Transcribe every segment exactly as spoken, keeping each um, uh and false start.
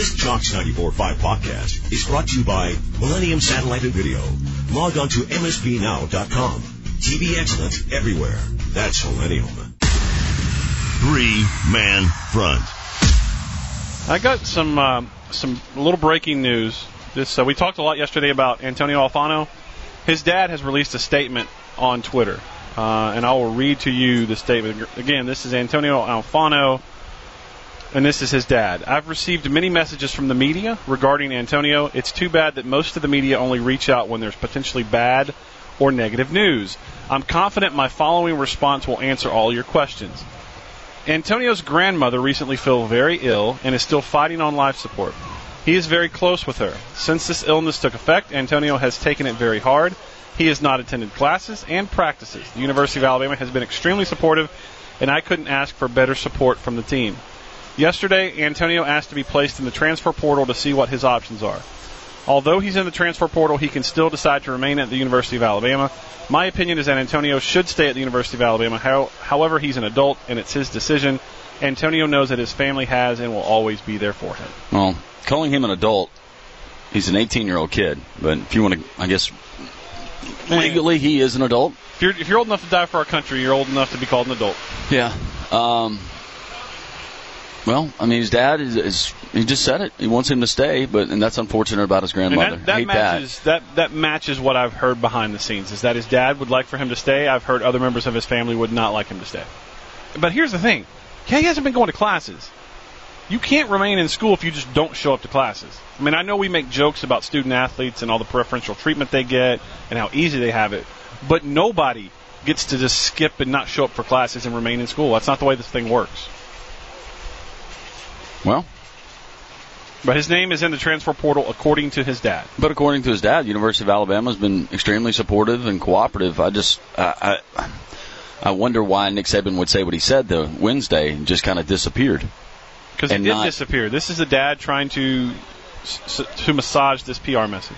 This Jocks ninety-four point five podcast is brought to you by Millennium Satellite and Video. Log on to M S B now dot com. T V excellence everywhere. That's Millennium. Three-man front. I got some uh, some little breaking news. This uh, we talked a lot yesterday about Antonio Alfano. His dad has released a statement on Twitter, uh, and I will read to you the statement. Again, this is Antonio Alfano, and this is his dad. I've received many messages from the media regarding Antonio. It's too bad that most of the media only reach out when there's potentially bad or negative news. I'm confident my following response will answer all your questions. Antonio's grandmother recently fell very ill and is still fighting on life support. He is very close with her. Since this illness took effect, Antonio has taken it very hard. He has not attended classes and practices. The University of Alabama has been extremely supportive, and I couldn't ask for better support from the team. Yesterday, Antonio asked to be placed in the transfer portal to see what his options are. Although he's in the transfer portal, he can still decide to remain at the University of Alabama. My opinion is that Antonio should stay at the University of Alabama. How, however, he's an adult, and it's his decision. Antonio knows that his family has and will always be there for him. Well, calling him an adult, he's an eighteen-year-old kid. But if you want to, I guess, legally he is an adult. If you're, if you're old enough to die for our country, you're old enough to be called an adult. Yeah. Um, well, I mean, his dad is, is he just said it. He wants him to stay, but and that's unfortunate about his grandmother. And that, that Hate matches that. that that matches what I've heard behind the scenes. Is that his dad would like for him to stay. I've heard other members of his family would not like him to stay. But here's the thing: he hasn't been going to classes. You can't remain in school if you just don't show up to classes. I mean, I know we make jokes about student athletes and all the preferential treatment they get and how easy they have it, but nobody gets to just skip and not show up for classes and remain in school. That's not the way this thing works. Well, but his name is in the transfer portal according to his dad. But according to his dad, the University of Alabama has been extremely supportive and cooperative. I just, I, I, I wonder why Nick Saban would say what he said the Wednesday and just kind of disappeared. Because he did not disappear. This is the dad trying to to massage this P R message.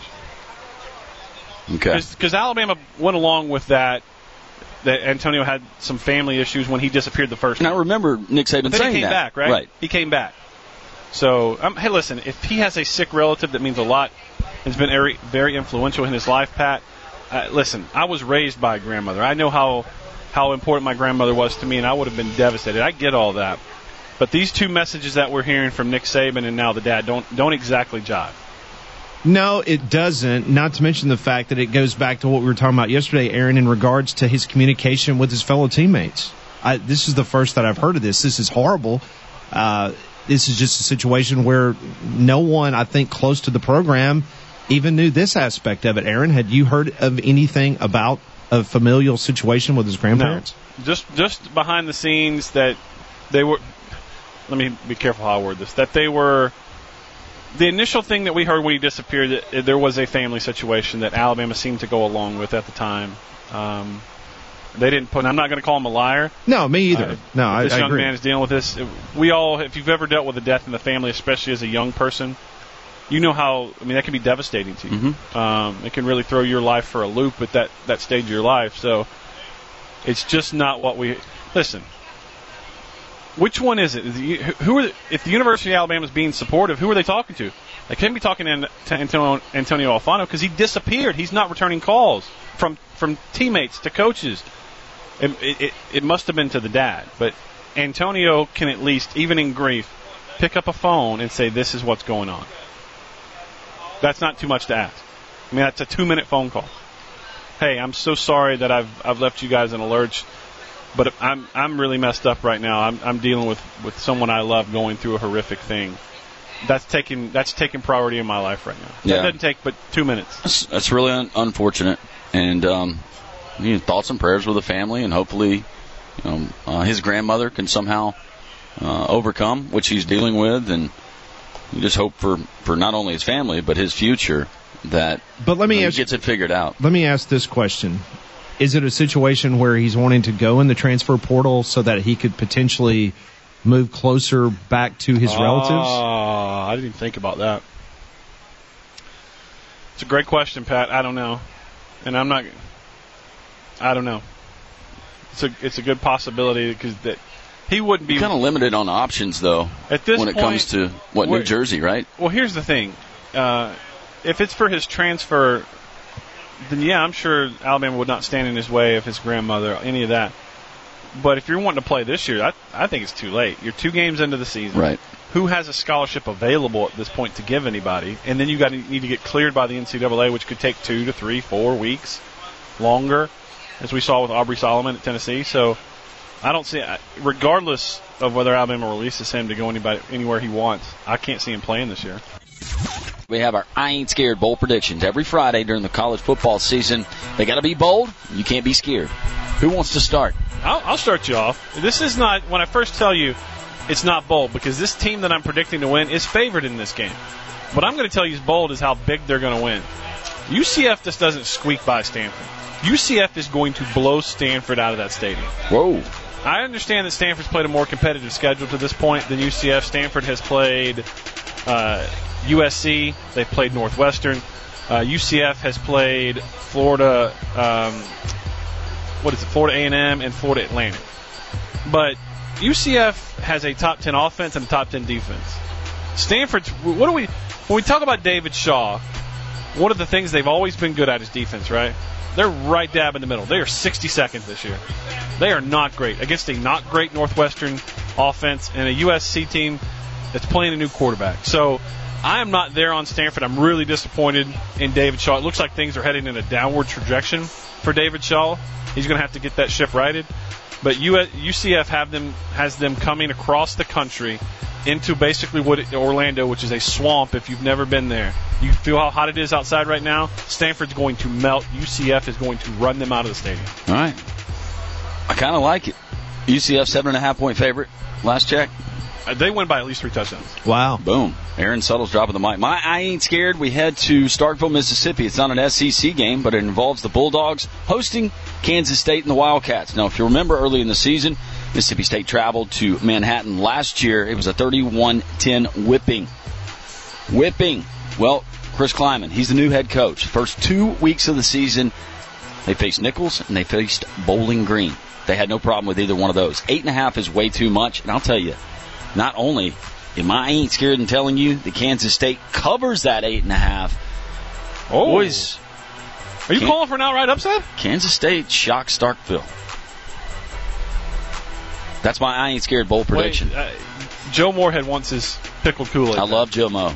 Okay. Because Alabama went along with that. That Antonio had some family issues when he disappeared the first time. Now remember Nick Saban but saying he came that. back, right? Right. He came back. So, um, hey, listen, if he has a sick relative that means a lot, has been very, very influential in his life, Pat, uh, listen, I was raised by a grandmother. I know how how important my grandmother was to me, and I would have been devastated. I get all that. But these two messages that we're hearing from Nick Saban and now the dad don't don't exactly jive. No, it doesn't, not to mention the fact that it goes back to what we were talking about yesterday, Aaron, in regards to his communication with his fellow teammates. I, this is the first that I've heard of this. This is horrible. Uh, this is just a situation where no one, I think, close to the program even knew this aspect of it. Aaron, had you heard of anything about a familial situation with his grandparents? No. Just, just behind the scenes that they were, let me be careful how I word this, that they were... The initial thing that we heard when he disappeared, that there was a family situation that Alabama seemed to go along with at the time. Um, they didn't put. I'm not going to call him a liar. No, me either. Uh, no, I, this I young agree. man is dealing with this. We all, if you've ever dealt with a death in the family, especially as a young person, you know how. I mean, that can be devastating to you. Mm-hmm. Um, it can really throw your life for a loop at that that stage of your life. So it's just not what we listen. Which one is it? Is it who are the, if the University of Alabama is being supportive, who are they talking to? They can't be talking to Antonio, Antonio Alfano because he disappeared. He's not returning calls from from teammates to coaches. It, it, it must have been to the dad. But Antonio can at least, even in grief, pick up a phone and say, this is what's going on. That's not too much to ask. I mean, that's a two-minute phone call. Hey, I'm so sorry that I've I've left you guys in a lurch. But I'm I'm really messed up right now. I'm I'm dealing with, with someone I love going through a horrific thing. That's taking that's taking priority in my life right now. Yeah. That doesn't take but two minutes. That's, that's really un- unfortunate. And um, you know, thoughts and prayers with the family, and hopefully, you know, uh, his grandmother can somehow uh, overcome what she's dealing with, and you just hope for, for not only his family but his future that but let me you know, ask, he gets it figured out. Let me ask this question. Is it a situation where he's wanting to go in the transfer portal so that he could potentially move closer back to his oh, relatives? I didn't even think about that. It's a great question, Pat. I don't know. And I'm not... I don't know. It's a it's a good possibility because that he wouldn't be kind of limited on options though. At this when it point, comes to what New Jersey, right? Well, here's the thing: uh, if it's for his transfer, then yeah, I'm sure Alabama would not stand in his way of his grandmother, any of that. But if you're wanting to play this year, I, I think it's too late. You're two games into the season. Right. Who has a scholarship available at this point to give anybody? And then you got to need to get cleared by the N C double A, which could take two to three, four weeks longer, as we saw with Aubrey Solomon at Tennessee. So I don't see, regardless of whether Alabama releases him to go anybody anywhere he wants, I can't see him playing this year. We have our I Ain't Scared bowl predictions every Friday during the college football season. They got to be bold. You can't be scared. Who wants to start? I'll, I'll start you off. This is not, when I first tell you it's not bold, because this team that I'm predicting to win is favored in this game. What I'm going to tell you is bold is how big they're going to win. U C F just doesn't squeak by Stanford. U C F is going to blow Stanford out of that stadium. Whoa. I understand that Stanford's played a more competitive schedule to this point than U C F. Stanford has played uh, U S C. They've played Northwestern. Uh, U C F has played Florida, um, what is it, Florida A and M and Florida Atlantic. But U C F has a top ten offense and a top ten defense. Stanford's, what do we, when we talk about David Shaw, one of the things they've always been good at is defense, right? They're right dab in the middle. They are sixty-second this year. They are not great against a not great Northwestern offense and a U S C team that's playing a new quarterback. So I am not there on Stanford. I'm really disappointed in David Shaw. It looks like things are heading in a downward trajectory for David Shaw. He's going to have to get that ship righted. But U C F have them has them coming across the country into basically what Orlando, which is a swamp if you've never been there. You feel how hot it is outside right now? Stanford's going to melt. U C F is going to run them out of the stadium. All right. I kind of like it. U C F seven and a half point favorite. Last check. Uh, they win by at least three touchdowns. Wow. Boom. Aaron Suttle's dropping the mic. My I Ain't Scared. We head to Starkville, Mississippi. It's not an S E C game, but it involves the Bulldogs hosting Kansas State and the Wildcats. Now, if you remember early in the season, Mississippi State traveled to Manhattan last year. It was a thirty-one ten whipping. Whipping. Well, Chris Kleiman, he's the new head coach. First two weeks of the season, they faced Nichols and they faced Bowling Green. They had no problem with either one of those. Eight and a half is way too much, and I'll tell you, not only am I ain't scared in telling you, the Kansas State covers that eight and a half. Oh. Boys. Are you calling for an outright upset? Kansas State shocks Starkville. That's my I Ain't Scared bowl prediction. Wait, uh, Joe Moorhead wants his pickled Kool-Aid. I love Joe Mo.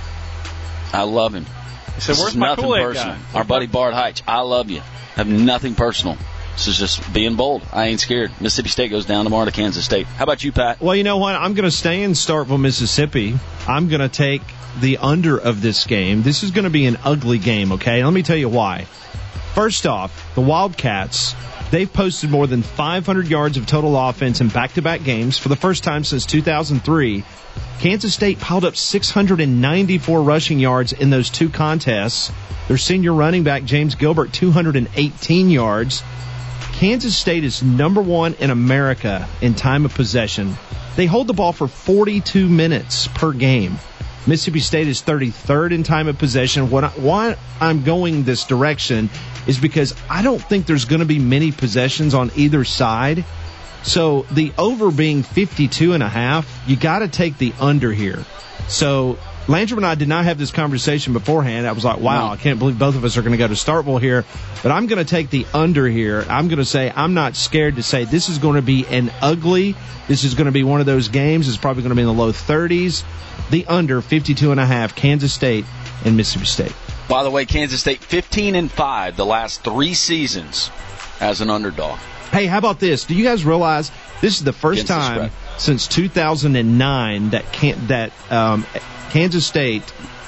I love him. He said, this where's is my nothing Kool-Aid personal. guy? Our buddy Bart Heitch, I love you. Have nothing personal. This is just being bold. I ain't scared. Mississippi State goes down tomorrow to Kansas State. How about you, Pat? Well, you know what? I'm going to stay in Starkville, Mississippi. I'm going to take the under of this game. This is going to be an ugly game, okay? Let me tell you why. First off, the Wildcats, they've posted more than five hundred yards of total offense in back-to-back games for the first time since two thousand three. Kansas State piled up six hundred ninety-four rushing yards in those two contests. Their senior running back, James Gilbert, two hundred eighteen yards. Kansas State is number one in America in time of possession. They hold the ball for forty-two minutes per game. Mississippi State is thirty-third in time of possession. What I, why I'm going this direction is because I don't think there's going to be many possessions on either side. So the over being fifty-two and a half, you got to take the under here. So Landrum and I did not have this conversation beforehand. I was like, wow, I can't believe both of us are going to go to Starkville here. But I'm going to take the under here. I'm going to say I'm not scared to say this is going to be an ugly. This is going to be one of those games. It's probably going to be in the low thirties. The under, fifty-two and a half, Kansas State and Mississippi State. By the way, Kansas State fifteen and five the last three seasons as an underdog. Hey, how about this? Do you guys realize this is the first Against the time spread. since two thousand nine that can, that um, Kansas State,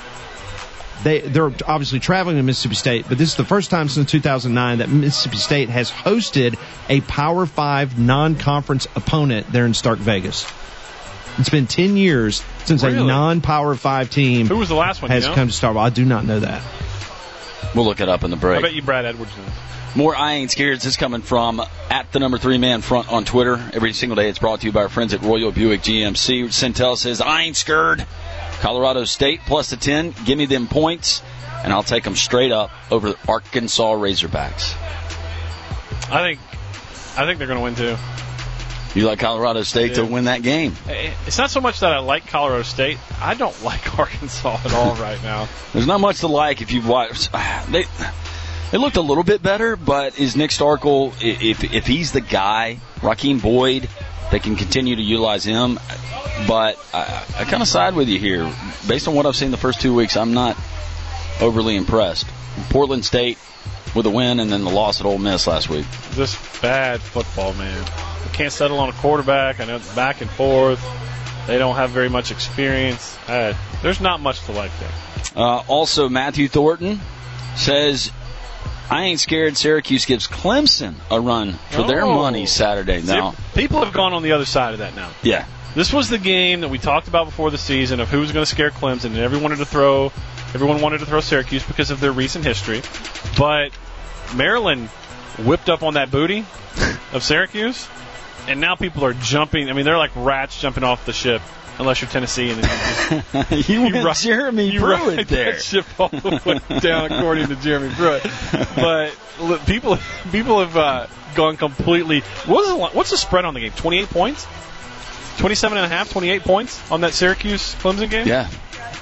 they, they're obviously traveling to Mississippi State, but this is the first time since two thousand nine that Mississippi State has hosted a Power Five non-conference opponent there in Stark Vegas. It's been ten years since Really? a non-Power Five team Who was the last one? has you know? come to Starkville. I do not know that. We'll look it up in the break. I bet you Brad Edwards knows. More I Ain't Scared is coming from at the number three man front on Twitter. Every single day it's brought to you by our friends at Royal Buick G M C. Centel says, I ain't scared. Colorado State plus the ten. Give me them points, and I'll take them straight up over the Arkansas Razorbacks. I think I think they're going to win, too. You like Colorado State to win that game? It's not so much that I like Colorado State. I don't like Arkansas at all right now. There's not much to like if you've watched. They they looked a little bit better, but is Nick Starkel, if if he's the guy, Raheem Boyd, they can continue to utilize him. But I, I kind of side with you here. Based on what I've seen the first two weeks, I'm not overly impressed. Portland State with a win and then the loss at Ole Miss last week. Just bad football, man. They can't settle on a quarterback. I know it's back and forth. They don't have very much experience. Uh, there's not much to like there. Uh, also, Matthew Thornton says, I ain't scared Syracuse gives Clemson a run for oh. their money Saturday. Now, people have gone on the other side of that now. Yeah. This was the game that we talked about before the season of who was going to scare Clemson, and everyone wanted to throw, everyone wanted to throw Syracuse because of their recent history. But Maryland whipped up on that booty of Syracuse, and now people are jumping. I mean, they're like rats jumping off the ship, unless you're Tennessee. And then you, just, you, you went ride, Jeremy you Pruitt ride there. That ship all the way down, according to Jeremy Pruitt. But look, people, people have uh, gone completely. What was the, what's the spread on the game? twenty-eight points. twenty-seven and a half, twenty-eight points on that Syracuse-Clemson game? Yeah.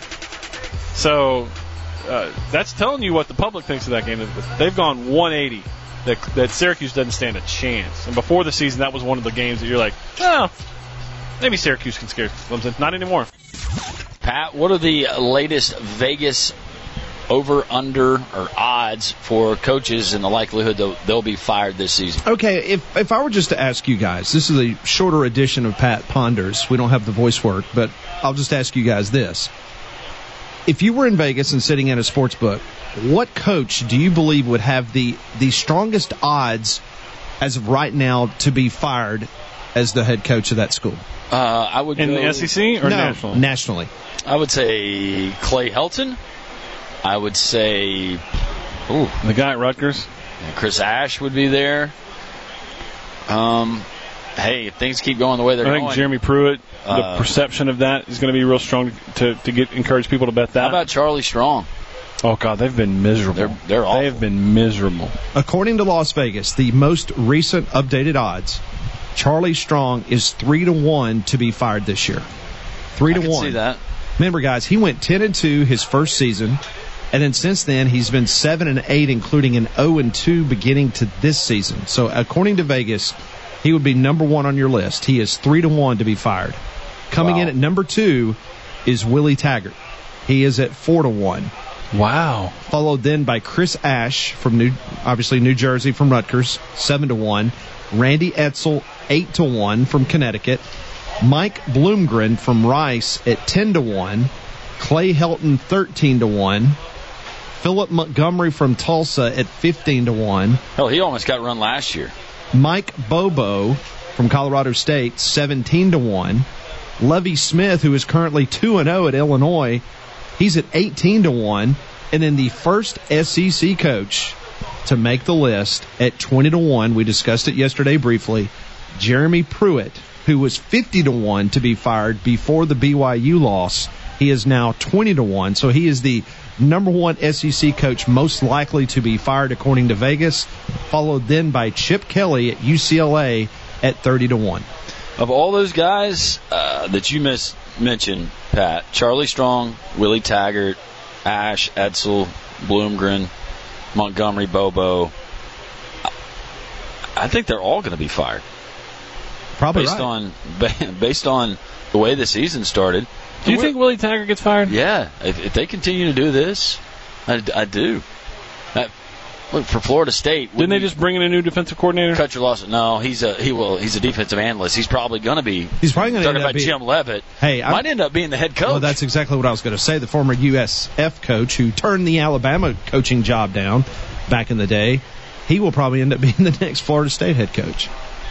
So uh, that's telling you what the public thinks of that game. They've gone one eighty, that, that Syracuse doesn't stand a chance. And before the season, that was one of the games that you're like, oh, maybe Syracuse can scare Clemson. Not anymore. Pat, what are the latest Vegas over, under, or odds for coaches and the likelihood that they'll be fired this season? Okay, if if I were just to ask you guys, this is a shorter edition of Pat Ponders. We don't have the voice work, but I'll just ask you guys this. If you were in Vegas and sitting in a sports book, what coach do you believe would have the, the strongest odds as of right now to be fired as the head coach of that school? Uh, I would In go, the S E C or no, nationally? Nationally. I would say Clay Helton. I would say, ooh, the guy at Rutgers. Chris Ash would be there. Um, hey, if things keep going the way they're I going, think Jeremy Pruitt. The uh, perception of that is going to be real strong to to get encourage people to bet that. How about Charlie Strong? Oh God, they've been miserable. They're they're awful. They have been miserable. According to Las Vegas, the most recent updated odds, Charlie Strong is three to one to be fired this year. Three to I can one. see that. Remember, guys, he went ten and two his first season. And then since then, he's been seven and eight, including an oh and two beginning to this season. So according to Vegas, he would be number one on your list. He is three to one to be fired. Coming wow. in at number two is Willie Taggart. He is at four to one. Wow. Followed then by Chris Ash from New, obviously New Jersey from Rutgers, seven to one. Randy Edsel, eight to one from Connecticut. Mike Bloomgren from Rice at ten to one. Clay Helton, thirteen to one. Philip Montgomery from Tulsa at fifteen to one. Hell, he almost got run last year. Mike Bobo from Colorado State, seventeen to one. Lovie Smith, who is currently two and oh at Illinois, he's at eighteen to one. And then the first S E C coach to make the list at twenty to one, we discussed it yesterday briefly, Jeremy Pruitt, who was fifty to one to be fired before the B Y U loss. He is now twenty to one, so he is the number one S E C coach most likely to be fired according to Vegas, followed then by Chip Kelly at U C L A at thirty to one. Of all those guys uh, that you mis- mentioned, Pat, Charlie Strong, Willie Taggart, Ash, Edsel, Bloomgren, Montgomery, Bobo, I think they're all going to be fired. Probably based right. on based on the way the season started. Do you think Willie Taggart gets fired? Yeah, if, if they continue to do this, I, I do. Uh, look, for Florida State, didn't they just bring in a new defensive coordinator? Cut your losses. No, he's a he will he's a defensive analyst. He's probably going to be. He's probably going to talking end up about being, Jim Leavitt. Hey, might I'm, end up being the head coach. Well, that's exactly what I was going to say. The former U S F coach who turned the Alabama coaching job down back in the day, he will probably end up being the next Florida State head coach.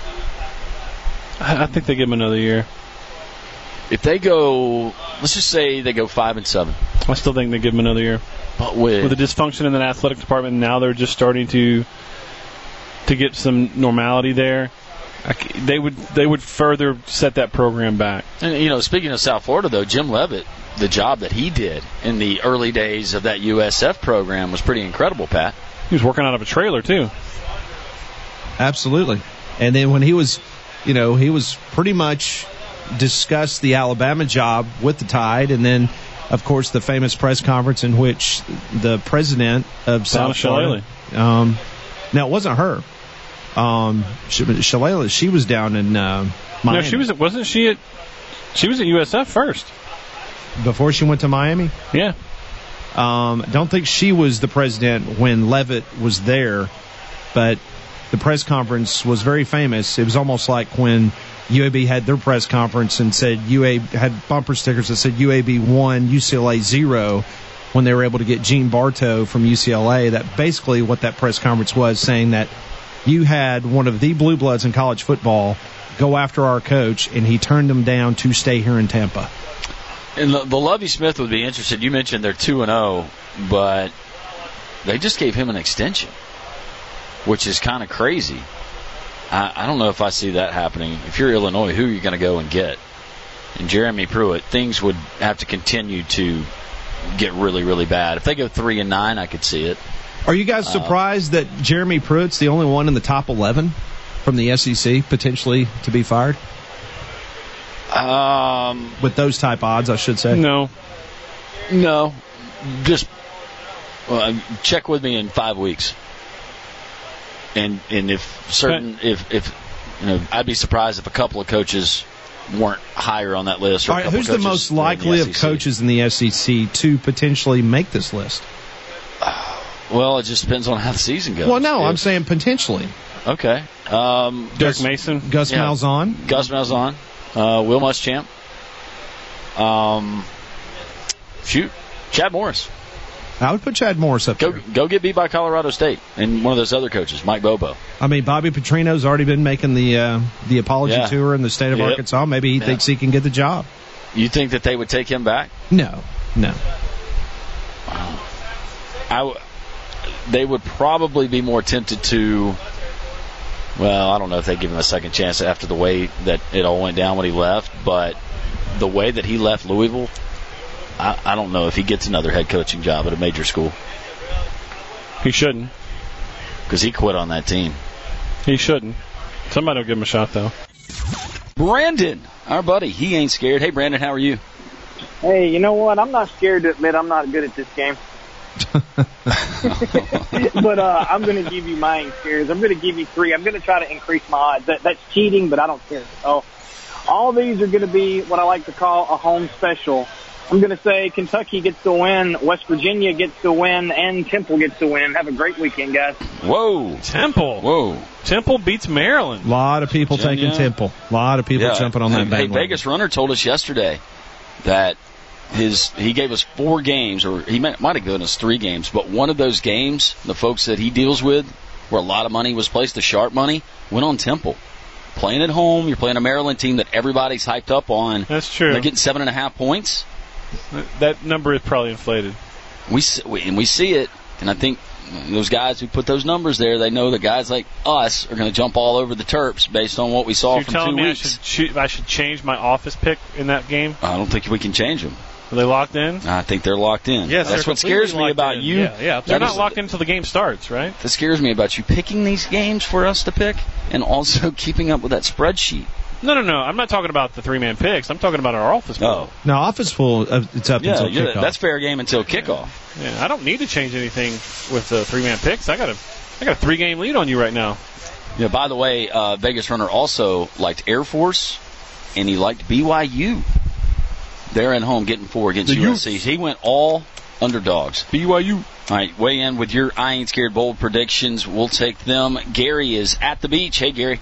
I, I think they give him another year. If they go, let's just say they go five and seven. I still think they give him another year. But with, with the dysfunction in the athletic department, now they're just starting to to get some normality there. I, they would they would further set that program back. And you know, speaking of South Florida, though, Jim Leavitt, the job that he did in the early days of that U S F program was pretty incredible. Pat, he was working out of a trailer too. Absolutely. And then when he was you know, he was pretty much discussed the Alabama job with the Tide, and then, of course, the famous press conference in which the president of South Florida, um, now it wasn't her, um, Shalala, she was down in uh, Miami. No, she was. Wasn't she at? She was at U S F first before she went to Miami. Yeah. Um, I don't think she was the president when Levitt was there, but the press conference was very famous. It was almost like when U A B had their press conference and said U A B had bumper stickers that said U A B one, U C L A zero, when they were able to get Gene Bartow from U C L A. That basically what that press conference was, saying that you had one of the blue bloods in college football go after our coach, and he turned them down to stay here in Tampa. And the, the Lovie Smith would be interested. You mentioned they're two and oh, but they just gave him an extension, which is kind of crazy. I, I don't know if I see that happening. If you're Illinois, who are you going to go and get? And Jeremy Pruitt, things would have to continue to get really, really bad. If they go three and nine, I could see it. Are you guys surprised uh, that Jeremy Pruitt's the only one in the top eleven from the S E C potentially to be fired? Um, With those type odds, I should say. No. No. Just well, check with me in five weeks. And and if certain if if you know, I'd be surprised if a couple of coaches weren't higher on that list. Or All right, who's the most likely of coaches in the S E C to potentially make this list? Well, it just depends on how the season goes. Well, no, if, I'm saying potentially. Okay. Um, Dirk Mason, Gus yeah, Malzahn, Gus Malzahn, uh, Will Muschamp. Um, shoot, Chad Morris. I would put Chad Morris up go, there. Go get beat by Colorado State and one of those other coaches, Mike Bobo. I mean, Bobby Petrino's already been making the uh, the apology yeah. tour in the state of yep. Arkansas. Maybe he yeah. thinks he can get the job. You think that they would take him back? No, no. Wow. I w- they would probably be more tempted to. Well, I don't know if they give him a second chance after the way that it all went down when he left, but the way that he left Louisville, I, I don't know if he gets another head coaching job at a major school. He shouldn't. Because he quit on that team. He shouldn't. Somebody will give him a shot, though. Brandon, our buddy, he ain't scared. Hey, Brandon, how are you? Hey, you know what? I'm not scared to admit I'm not good at this game. But uh, I'm going to give you my scares. I'm going to give you three. I'm going to try to increase my odds. That, that's cheating, but I don't care. So all these are going to be what I like to call a home special. I'm going to say Kentucky gets to win, West Virginia gets to win, and Temple gets to win. Have a great weekend, guys. Whoa. Temple. Whoa. Temple beats Maryland. A lot of people Virginia. taking Temple. A lot of people yeah. jumping on that hey, bandwagon. Hey, Vegas Runner told us yesterday that his he gave us four games, or he might, might have given us three games, but one of those games, the folks that he deals with, where a lot of money was placed, the sharp money, went on Temple. Playing at home, you're playing a Maryland team that everybody's hyped up on. That's true. They're getting seven and a half points. That number is probably inflated. We, we and we see it, and I think those guys who put those numbers there, they know that guys like us are going to jump all over the Terps based on what we saw so you're from telling two me weeks. I should, I should change my office pick in that game? I don't think we can change them. Are they locked in? I think they're locked in. Yes, that's what scares me about in. you. Yeah, yeah. They're That not is, locked in until the game starts, right? That scares me about you picking these games for us to pick, and also keeping up with that spreadsheet. No, no, no. I'm not talking about the three-man picks. I'm talking about our office pool. Oh. No, office pool, uh, it's up Yeah, until yeah, kickoff. that's fair game until kickoff. Yeah, I don't need to change anything with the three-man picks. I got a, I got a three-game lead on you right now. Yeah. By the way, uh, Vegas Runner also liked Air Force, and he liked B Y U. They're at home getting four against The U S C. He went all underdogs. B Y U. All right, weigh in with your I Ain't Scared bold predictions. We'll take them. Gary is at the beach. Hey, Gary.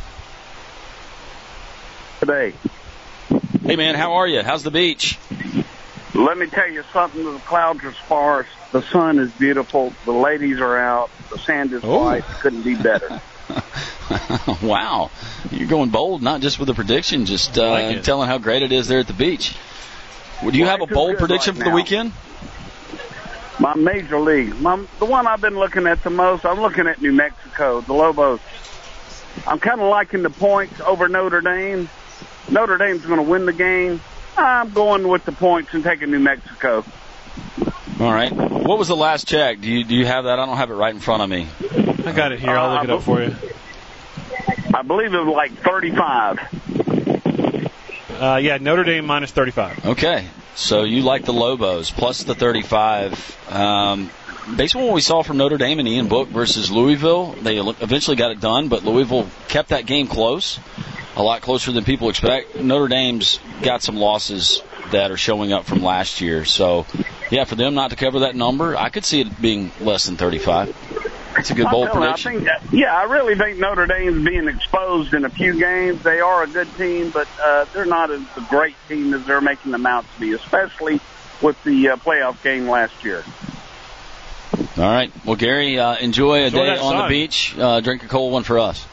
Today. Hey, man, how are you? How's the beach? Let me tell you something. The clouds are sparse. The sun is beautiful. The ladies are out. The sand is Oh. white. Couldn't be better. Wow. You're going bold, not just with a prediction, just uh, like it. telling how great it is there at the beach. Well, do you Well, have a it's bold good prediction right for the now. weekend? My major league. My, the one I've been looking at the most, I'm looking at New Mexico, the Lobos. I'm kind of liking the points over Notre Dame. Notre Dame's going to win the game. I'm going with the points and taking New Mexico. All right. What was the last check? Do you do you have that? I don't have it right in front of me. I got it here. I'll look it up for you. I believe it was like thirty-five. Uh, yeah, Notre Dame minus thirty-five. Okay, so you like the Lobos plus the thirty-five. Um, based on what we saw from Notre Dame and Ian Book versus Louisville, they eventually got it done, but Louisville kept that game close, a lot closer than people expect. Notre Dame's got some losses that are showing up from last year. So, yeah, for them not to cover that number, I could see it being less than thirty-five. It's a good bold prediction. I think that, yeah, I really think Notre Dame's being exposed in a few games. They are a good team, but uh, they're not as a great team as they're making them out to be, especially with the uh, playoff game last year. All right. Well, Gary, uh, enjoy a enjoy day on sun. the beach. Uh, drink a cold one for us.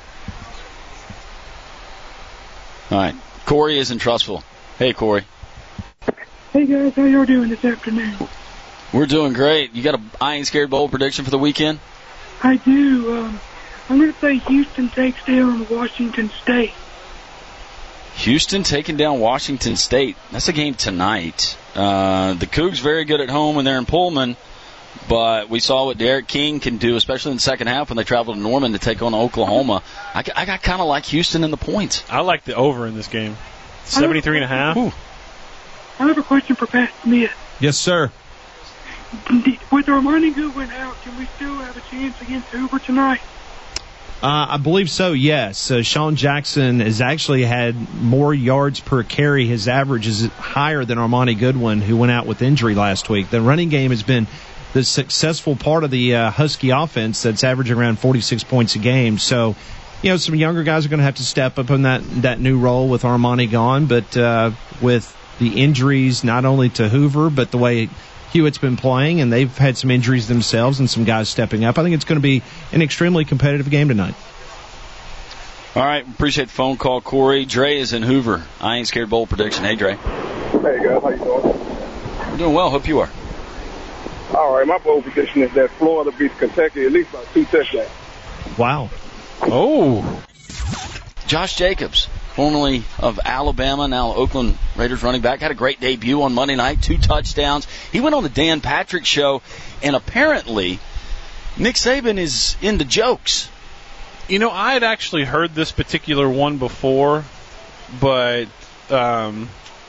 All right. Corey is in Trussville. Hey, Corey. Hey, guys. How y'all doing this afternoon? We're doing great. You got a I Ain't Scared bold prediction for the weekend? I do. Um, I'm going to say Houston takes down Washington State. Houston taking down Washington State. That's a game tonight. Uh, the Cougs very good at home when they're in Pullman, but we saw what Derek King can do, especially in the second half when they travel to Norman to take on Oklahoma. I, I got kind of like Houston in the points. I like the over in this game. seventy-three and a half. Ooh. I have a question for Pat Smith. Yes, sir. With Armani Goodwin out, can we still have a chance against Hoover tonight? Uh, I believe so, yes. Uh, Sean Jackson has actually had more yards per carry. His average is higher than Armani Goodwin, who went out with injury last week. The running game has been the successful part of the uh, Husky offense that's averaging around forty-six points a game. So, you know, some younger guys are going to have to step up in that, that new role with Armani gone. But uh, with the injuries not only to Hoover, but the way Hewitt's been playing, and they've had some injuries themselves and some guys stepping up, I think it's going to be an extremely competitive game tonight. All right, appreciate the phone call, Corey. Dre is in Hoover. I Ain't Scared bold prediction. Hey, Dre. Hey, guys. How you doing? I'm doing well. Hope you are. All right, my bold prediction is that Florida beats Kentucky at least by two touchdowns. Wow. Oh. Josh Jacobs, formerly of Alabama, now Oakland Raiders running back, had a great debut on Monday night, two touchdowns. He went on the Dan Patrick Show, and apparently Nick Saban is into jokes. You know, I had actually heard this particular one before, but um,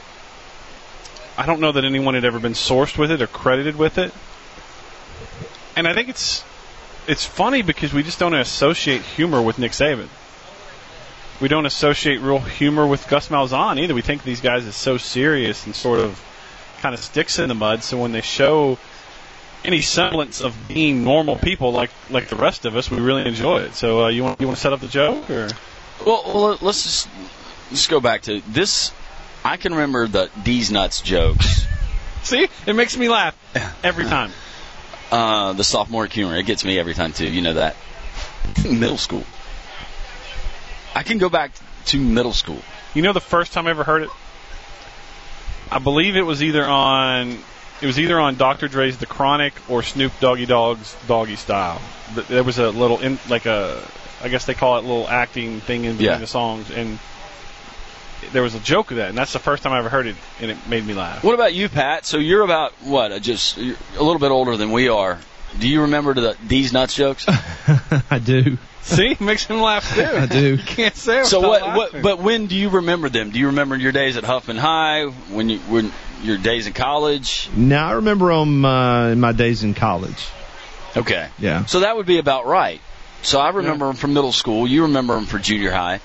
I don't know that anyone had ever been sourced with it or credited with it. And I think it's it's funny because we just don't associate humor with Nick Saban. We don't associate real humor with Gus Malzahn either. We think these guys are so serious and sort of kind of sticks in the mud. So when they show any semblance of being normal people like like the rest of us, we really enjoy it. So uh, you want you want to set up the joke, or? Well, well let's just let's go back to this. I can remember the D's nuts jokes. See, it makes me laugh every time. Uh, the sophomore humor, it gets me every time too. You know that. Middle school. I can go back to middle school. You know the first time I ever heard it? I believe it was either on it was either on Doctor Dre's The Chronic or Snoop Doggy Dogg's Doggy Style. There was a little in, like a I guess they call it a little acting thing in between yeah. the songs, and there was a joke of that, and that's the first time I ever heard it, and it made me laugh. What about you, Pat? So you're about what? Just you're a little bit older than we are. Do you remember the D's nuts jokes? I do. See, makes him laugh too. I do. You can't say it so without what, laughing. what? But when do you remember them? Do you remember your days at Huffman High? When you when your days in college? Now I remember them uh, in my days in college. Okay. Yeah. So that would be about right. So I remember Yeah. them from middle school. You remember them for junior high.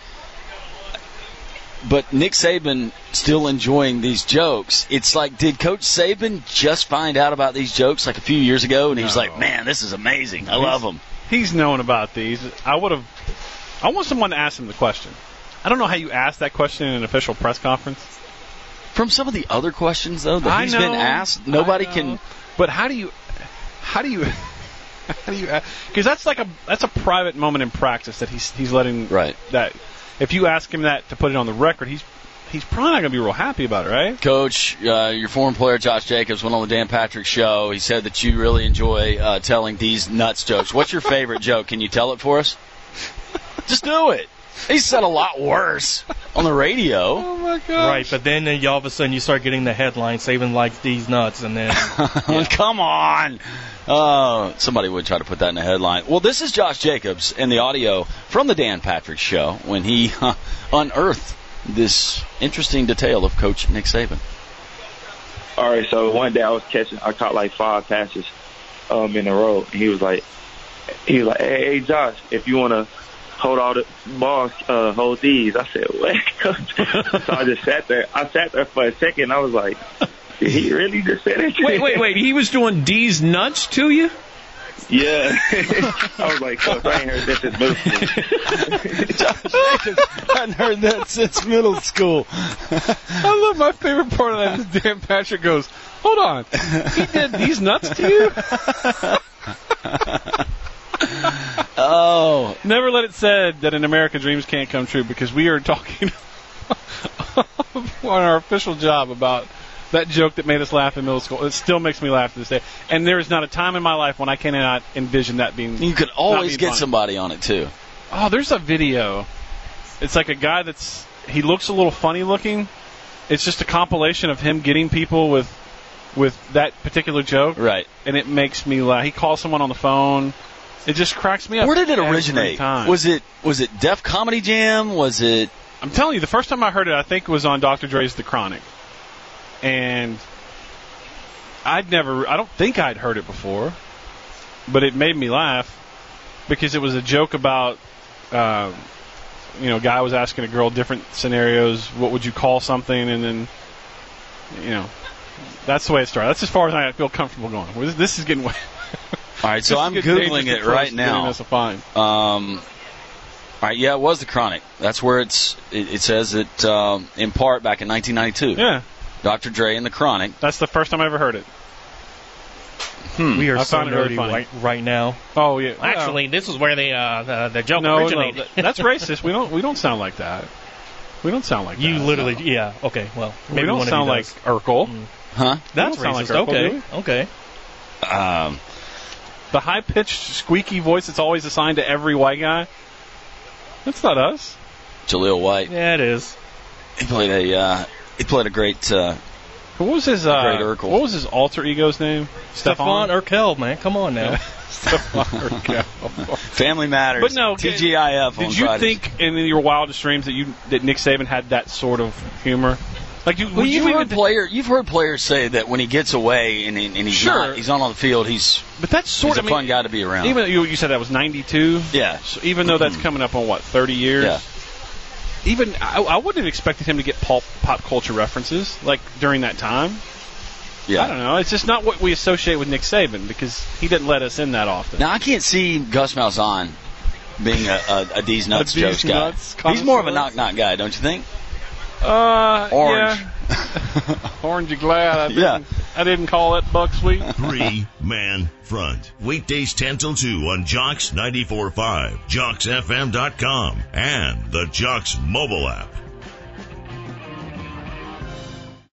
But Nick Saban still enjoying these jokes. It's like, did Coach Saban just find out about these jokes like a few years ago, and he was No. like, man, this is amazing. I love them. He's known about these. I would have. I want someone to ask him the question. I don't know how you ask that question in an official press conference. From some of the other questions, though, that I he's know, been asked, nobody I know. can. But how do you? How do you? How do you? Because that's like a that's a private moment in practice that he's he's letting. Right. That if you ask him that to put it on the record, he's he's probably not going to be real happy about it, right? Coach, uh, your former player Josh Jacobs went on the Dan Patrick Show. He said that you really enjoy uh, telling these nuts jokes. What's your favorite joke? Can you tell it for us? Just do it. He said a lot worse on the radio. Oh, my God. Right, but then uh, all of a sudden you start getting the headline, Saban likes these nuts, and then... Yeah. Come on. Uh, somebody would try to put that in a headline. Well, this is Josh Jacobs in the audio from the Dan Patrick Show when he uh, unearthed this interesting detail of Coach Nick Saban. All right, so one day I was catching, I caught like five passes um, in a row. And he was like, he was like, hey, hey Josh, if you want to hold all the balls, uh, hold these. I said, what? So I just sat there. I sat there for a second. I was like, did he really just say that? Wait, wait, wait. He was doing D's nuts to you? Yeah. I was like, Coach, I ain't heard that since middle school. Josh Jacobs hadn't heard that since middle school. I love my favorite part of that is Dan Patrick goes, hold on, he did these nuts to you? Oh. Never let it said that an American dreams can't come true, because we are talking on our official job about that joke that made us laugh in middle school. It still makes me laugh to this day. And there is not a time in my life when I cannot envision that being You could always get funny. somebody on it, too. Oh, there's a video. It's like a guy that's, he looks a little funny looking. It's just a compilation of him getting people with with that particular joke. Right. And it makes me laugh. He calls someone on the phone. It just cracks me up. Where did it every originate? time. Was it was it Def Comedy Jam? Was it... I'm telling you, the first time I heard it, I think it was on Doctor Dre's The Chronic. And I'd never, I don't think I'd heard it before, but it made me laugh because it was a joke about, uh, you know, a guy was asking a girl different scenarios, what would you call something, and then, you know, that's the way it started. That's as far as I feel comfortable going. This, this is getting way. All right, so I'm Googling it right now. Us a fine. Um, all right, yeah, it was The Chronic. That's where it's. It, it says it um, in part back in nineteen ninety-two. Yeah. Doctor Dre and The Chronic. That's the first time I ever heard it. Hmm. We are I so found it really nerdy funny. right, right now. Oh yeah. Well, actually, this is where the uh, the, the joke no, originated. no, that- that's racist. We don't we don't sound like that. We don't sound like You that. literally, No. yeah, okay, well. We maybe don't one of sound you like does. Urkel. Mm. Huh? That's We don't sound like racist, Urkel, okay, do okay. Um, The high-pitched, squeaky voice that's always assigned to every white guy. That's not us. Jaleel White. Yeah, it is. He played a. Uh, he played a great. Uh, What was his? Uh, Great Urkel. What was his alter ego's name? Stephon Urkel, man, come on now. Stephon Urkel. Family Matters. But no, T G I F. Did on you Fridays. think in your wildest dreams that you that Nick Saban had that sort of humor? Like, you, Well, would you've you heard even? player. You've heard players say that when he gets away and, he, and he's Sure. not, he's not on the field. He's But that's sort he's of a fun guy to be around. Even you, you said that was ninety-two. yeah. So even though that's coming up on what thirty years. Yeah. Even I, I wouldn't have expected him to get pop, pop culture references like during that time. Yeah. I don't know. It's just not what we associate with Nick Saban because he didn't let us in that often. Now I can't see Gus Malzahn being a, a, a D's nuts A D's jokes guy. nuts He's more of a connoisseur? knock knock guy, don't you think? Uh, Orange. Yeah. Orange, you glad I didn't, Yeah. I didn't call that Buck Sweet? Three Man Front. Weekdays ten till two on Jocks ninety-four point five, Jocks F M dot com, and the Jocks mobile app.